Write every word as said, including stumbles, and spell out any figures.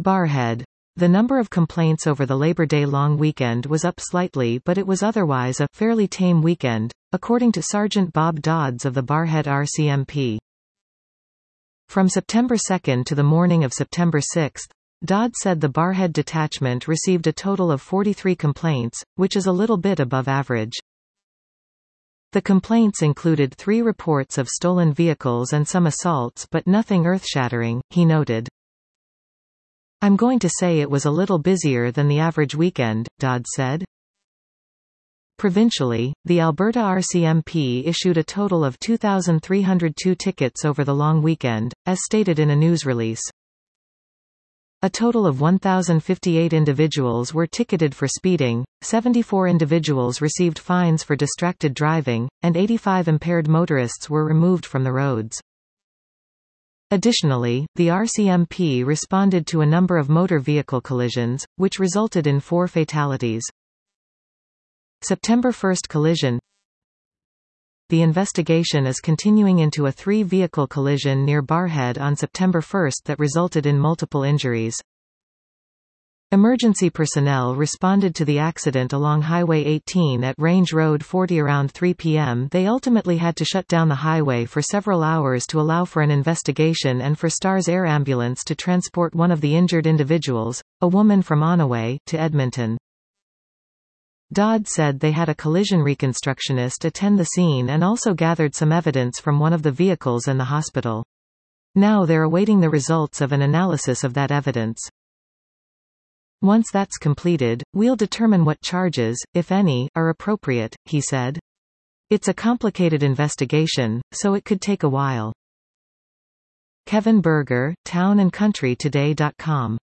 Barrhead. The number of complaints over the Labor Day long weekend was up slightly, but it was otherwise a fairly tame weekend, according to Sergeant Bob Dodds of the Barrhead R C M P. From September second to the morning of September sixth, Dodds said the Barrhead detachment received a total of forty-three complaints, which is a little bit above average. The complaints included three reports of stolen vehicles and some assaults, but nothing earth-shattering, he noted. I'm going to say it was a little busier than the average weekend, Dodds said. Provincially, the Alberta R C M P issued a total of two thousand three hundred two tickets over the long weekend, as stated in a news release. A total of one thousand fifty-eight individuals were ticketed for speeding, seventy-four individuals received fines for distracted driving, and eighty-five impaired motorists were removed from the roads. Additionally, the R C M P responded to a number of motor vehicle collisions, which resulted in four fatalities. September first collision. The investigation is continuing into a three-vehicle collision near Barrhead on September first that resulted in multiple injuries. Emergency personnel responded to the accident along Highway eighteen at Range Road forty around three p m They ultimately had to shut down the highway for several hours to allow for an investigation and for Stars Air Ambulance to transport one of the injured individuals, a woman from Onaway, to Edmonton. Dodd said they had a collision reconstructionist attend the scene and also gathered some evidence from one of the vehicles and the hospital. Now they're awaiting the results of an analysis of that evidence. Once that's completed, we'll determine what charges, if any, are appropriate, he said. It's a complicated investigation, so it could take a while. Kevin Berger, town and country today dot com